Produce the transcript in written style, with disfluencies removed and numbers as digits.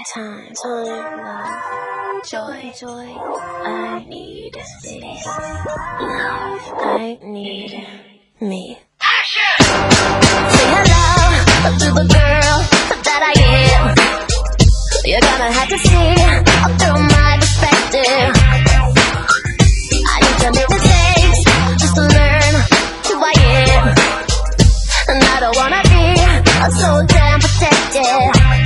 time, love, joy. I need space, love. I need me. Say hello to the girl that I am. You're gonna have to see through my perspective. I need to make mistakes just to learn who I am. And I don't wanna be so damn protected.